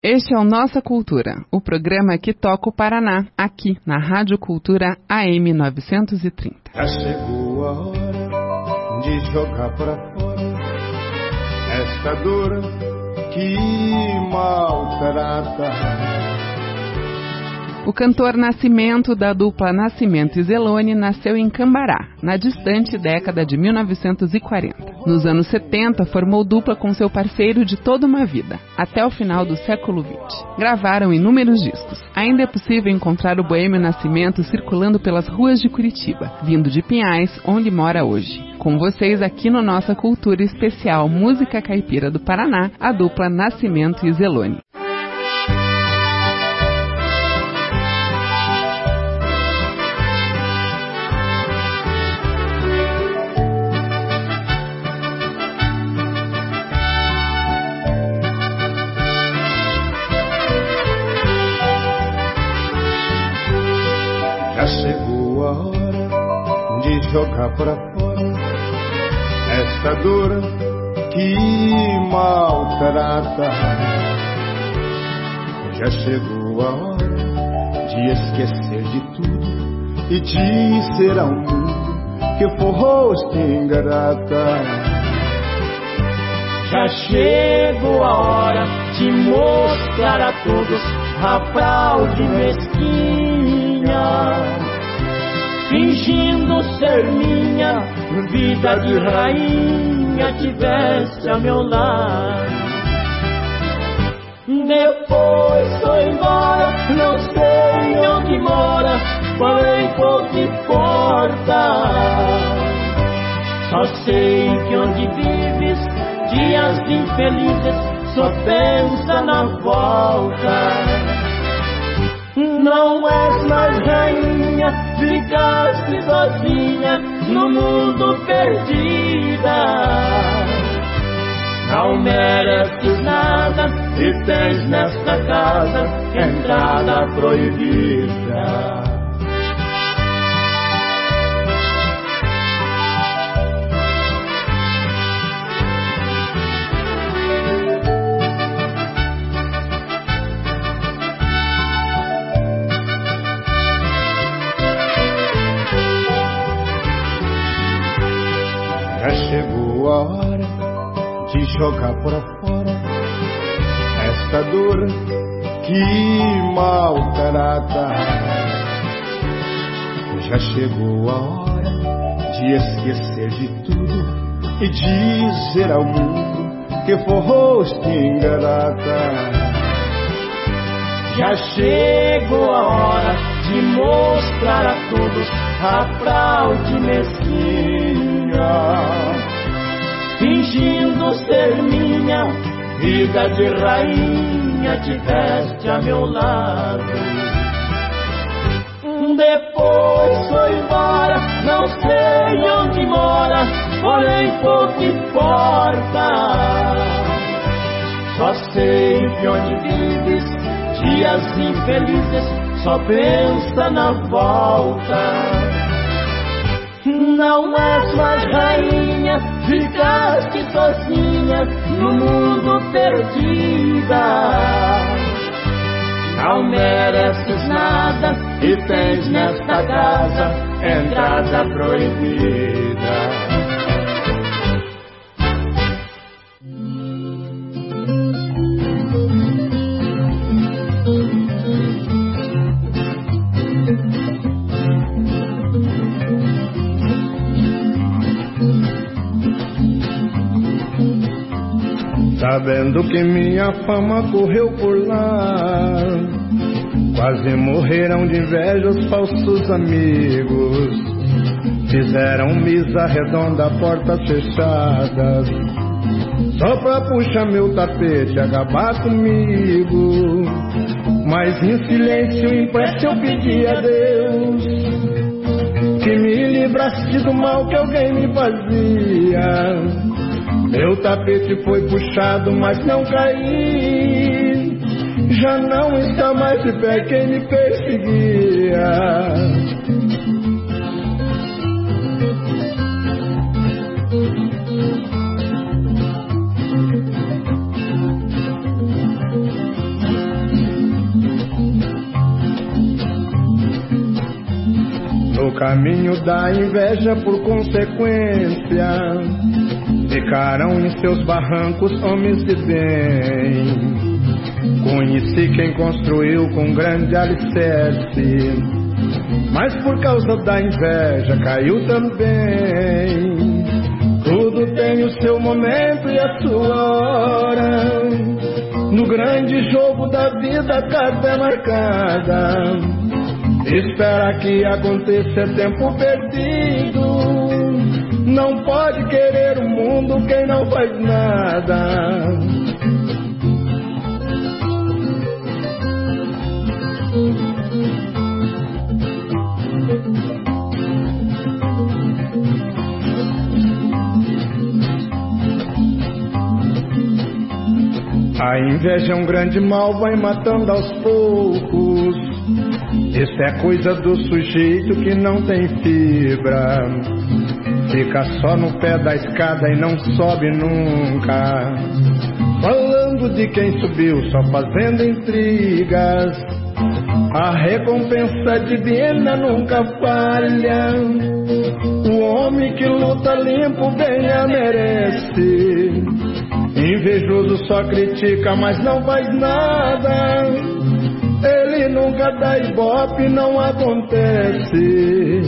Este é o Nossa Cultura, o programa que toca o Paraná, aqui na Rádio Cultura AM 930. Já chegou a hora de jogar pra fora esta dor que maltrata. O cantor Nascimento, da dupla Nascimento e Zelone, nasceu em Cambará, na distante década de 1940. Nos anos 70, formou dupla com seu parceiro de toda uma vida, até o final do século XX. Gravaram inúmeros discos. Ainda é possível encontrar o boêmio Nascimento circulando pelas ruas de Curitiba, vindo de Pinhais, onde mora hoje. Com vocês aqui no Nossa Cultura Especial Música Caipira do Paraná, a dupla Nascimento e Zelone. Já chegou a hora de jogar pra fora esta dor que maltrata. Já chegou a hora de esquecer de tudo e dizer ao mundo que foste ingrata. Já chegou a hora de mostrar a todos a fraude mesquinha, fingindo ser minha vida de rainha, tivesse a meu lado. Depois foi embora, não sei onde mora, porém pouco importa. Só sei que onde vives, dias infelizes, só pensa na volta. Não és mais rainha, ficaste sozinha no mundo perdida. Não mereces nada e tens nesta casa entrada proibida. Já chegou a hora de jogar pra fora esta dor que maltrata. Já chegou a hora de esquecer de tudo e dizer ao mundo que foste ingrata. Já chegou a hora de mostrar a todos a fraude mesquinha, fingindo ser minha vida de rainha, tiveste a meu lado. Depois foi embora, não sei onde mora, porém pouco importa. Só sei que onde vives, dias infelizes, só pensa na volta. Não és mais rainha, ficaste sozinha no mundo perdida. Não mereces nada e tens nesta casa entrada proibida. Sabendo que minha fama correu por lá, quase morreram de inveja os falsos amigos. Fizeram mesa redonda, portas fechadas, só pra puxar meu tapete e acabar comigo. Mas em silêncio, em prece, eu pedi a Deus que me livrasse do mal que alguém me fazia. Meu tapete foi puxado, mas não caí. Já não está mais de pé quem me perseguia. caminho da inveja, por consequência, ficaram em seus barrancos homens de bem. Conheci quem construiu com grande alicerce, mas por causa da inveja caiu também. Tudo tem o seu momento e a sua hora. No grande jogo da vida a carta é marcada. Espera que aconteça, é tempo perdido. Não pode querer o mundo quem não faz nada. A inveja é um grande mal, vai matando aos poucos. Isso é coisa do sujeito que não tem fibra. Fica só no pé da escada e não sobe nunca. Falando de quem subiu, só fazendo intrigas. A recompensa divina nunca falha. O homem que luta limpo bem a merece. Invejoso só critica, mas não faz nada. Ele nunca dá ibope, não acontece.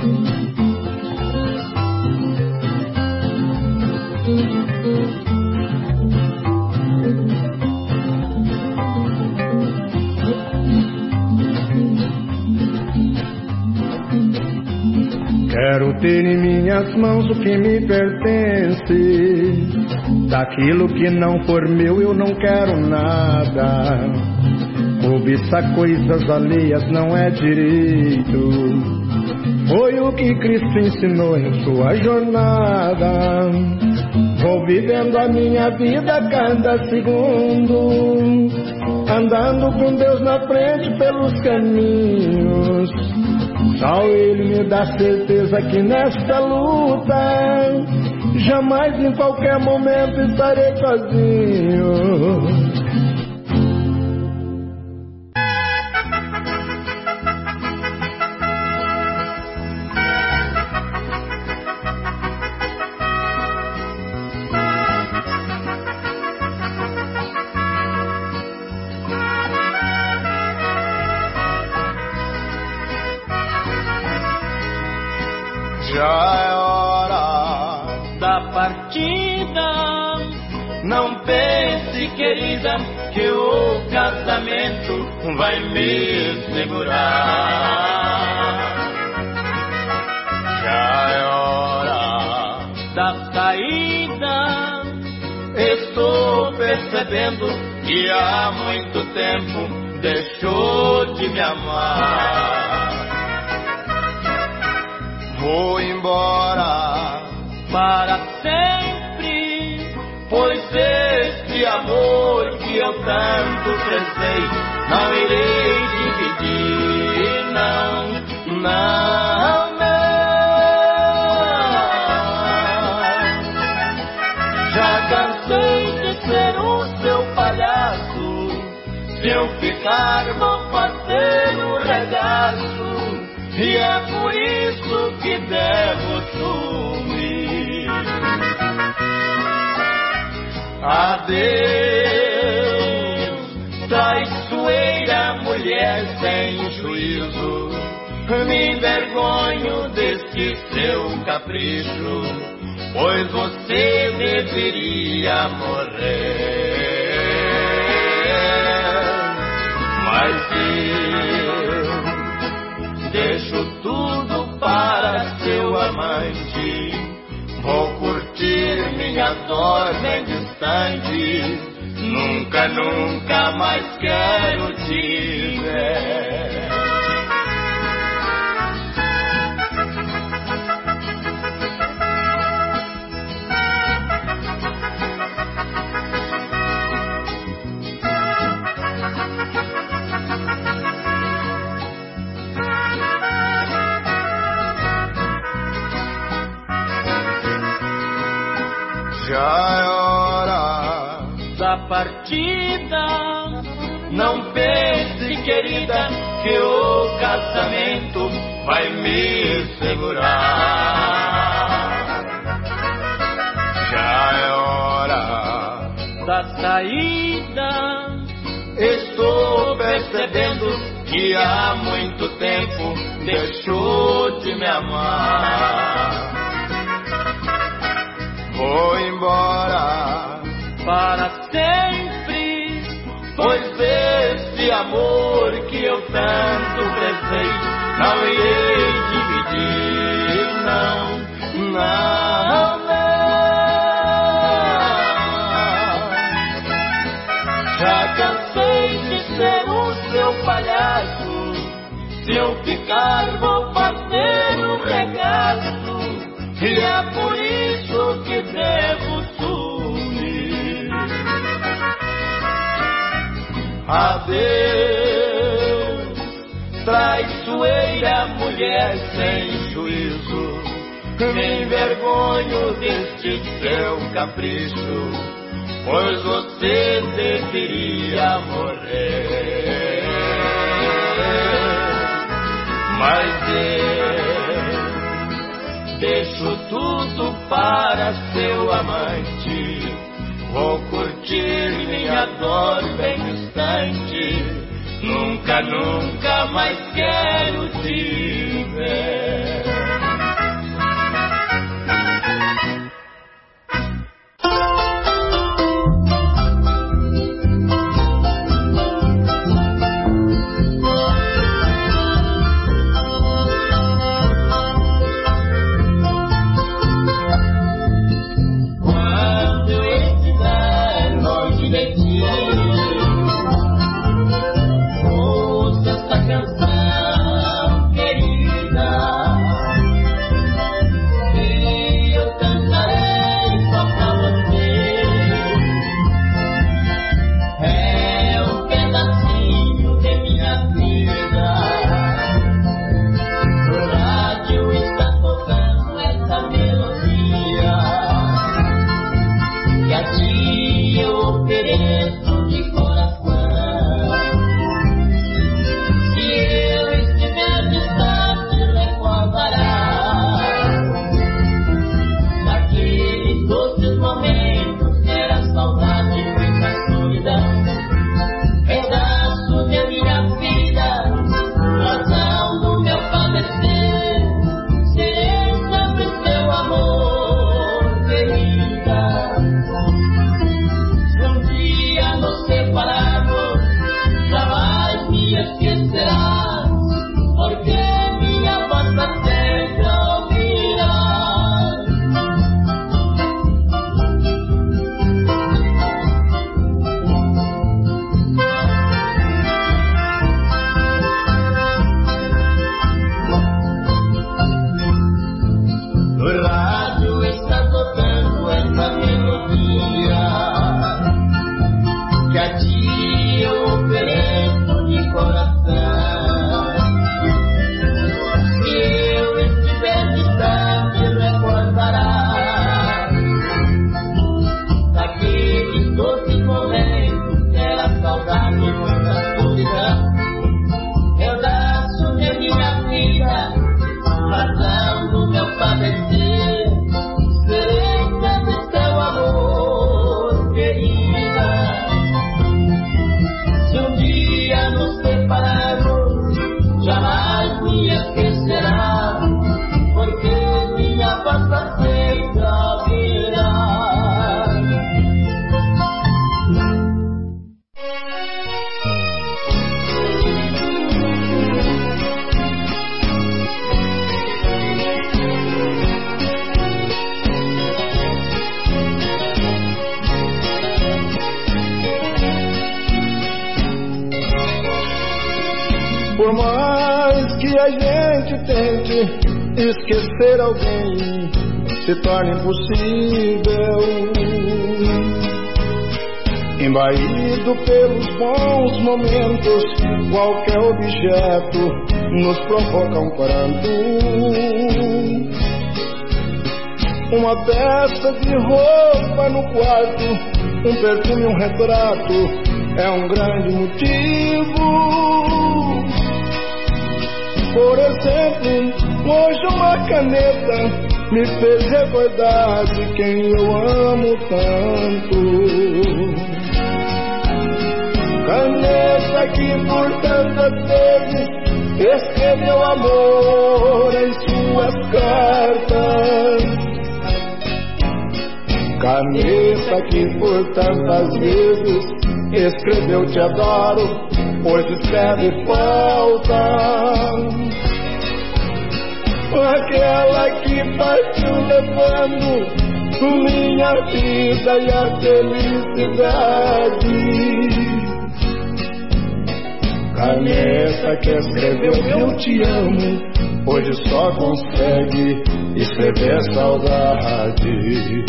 Quero ter em minhas mãos o que me pertence. Daquilo que não for meu eu não quero nada. Cobiçar coisas alheias não é direito. Foi o que Cristo ensinou em sua jornada. Vou vivendo a minha vida cada segundo, andando com Deus na frente pelos caminhos. Só Ele me dá certeza que nesta luta jamais em qualquer momento estarei sozinho. Já é hora da partida. Não pense, querida, que o casamento vai me segurar. Já é hora da saída. Estou percebendo que há muito tempo deixou de me amar. Vou embora para sempre, pois este amor que eu tanto prezei não irei dividir, não, não, não. Já cansei de ser o seu palhaço. Se eu ficar vou fazer um regaço. E é por isso que devo sumir. Adeus, traiçoeira mulher sem juízo. Me envergonho desse seu capricho, pois você deveria morrer. Mas deixo tudo para seu amante. Vou curtir minha dor bem distante. Nunca, nunca mais quero te ver. Já é hora da partida. Não pense pense, querida, que o casamento vai me segurar. Já é hora da saída. Estou percebendo que há muito tempo deixou de me amar. Vou embora para sempre, pois esse amor que eu tanto prezei não irei dividir, não, não, não. Já cansei de ser o seu palhaço, se eu ficar vou fazer um regaço, e é por isso que devo sumir. Adeus, traiçoeira mulher sem juízo, me envergonho deste seu capricho, pois você deveria morrer. Mas eu deixo tudo para seu amante, vou curtir minha dor bem distante, nunca, nunca mais quero te ver. Por mais que a gente tente esquecer alguém, se torna impossível. Embaído pelos bons momentos, qualquer objeto nos provoca um pranto. Uma peça de roupa no quarto, um perfume, um retrato, é um grande motivo exemplo, hoje uma caneta me fez recordar de quem eu amo tanto. Caneta que por tantas vezes escreveu amor em suas cartas. Caneta que por tantas vezes escreveu te adoro, hoje escreve falta. Aquela que partiu levando minha vida e a felicidade. Caneta que escreveu eu te amo, hoje só consegue escrever saudade.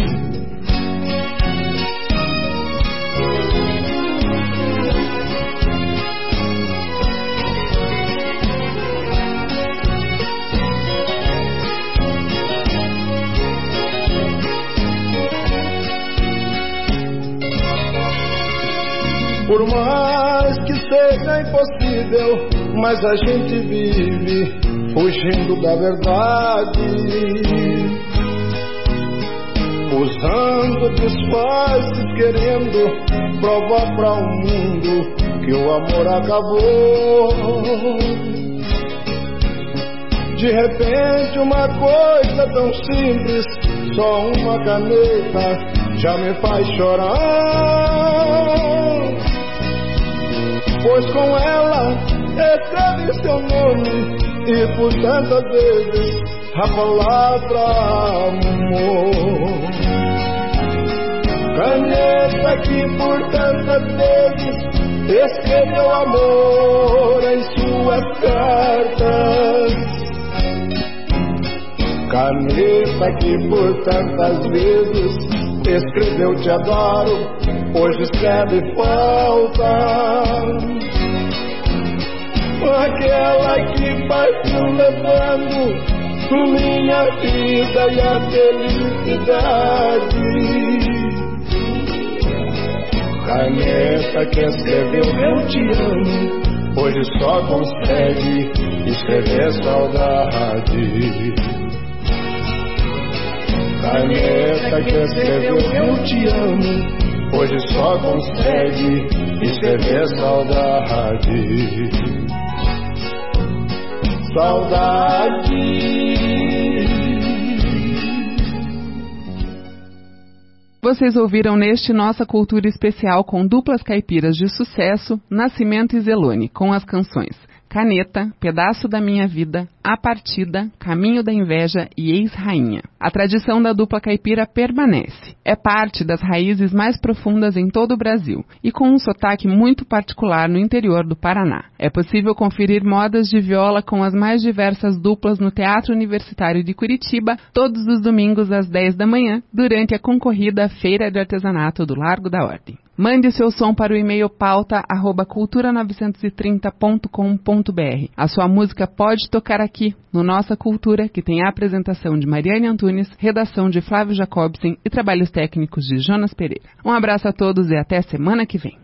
Por mais que seja impossível, mas a gente vive fugindo da verdade, usando disfarces, querendo provar para o mundo que o amor acabou. De repente uma coisa tão simples, só uma caneta, já me faz chorar. Pois com ela escrevi seu nome e por tantas vezes a palavra amor. Caneta que por tantas vezes escreveu amor em suas cartas. Caneta que por tantas vezes escreveu te adoro, hoje escreve falta. Aquela que partiu levando minha vida e a felicidade. Caneta que escreveu eu te amo, hoje só consegue escrever saudade. Caneta que escreveu eu te amo, hoje só consegue escrever saudade. Saudade. Vocês ouviram neste Nossa Cultura Especial com duplas caipiras de sucesso, Nascimento e Zelone, com as canções Caneta, Pedaço da Minha Vida, A Partida, Caminho da Inveja e Ex-Rainha. A tradição da dupla caipira permanece. É parte das raízes mais profundas em todo o Brasil e com um sotaque muito particular no interior do Paraná. É possível conferir modas de viola com as mais diversas duplas no Teatro Universitário de Curitiba, todos os domingos às 10 da manhã, durante a concorrida Feira de Artesanato do Largo da Ordem. Mande o seu som para o e-mail pauta@cultura930.com.br. A sua música pode tocar aqui, no Nossa Cultura, que tem a apresentação de Mariane Antunes, redação de Flávio Jacobsen e trabalhos técnicos de Jonas Pereira. Um abraço a todos e até semana que vem.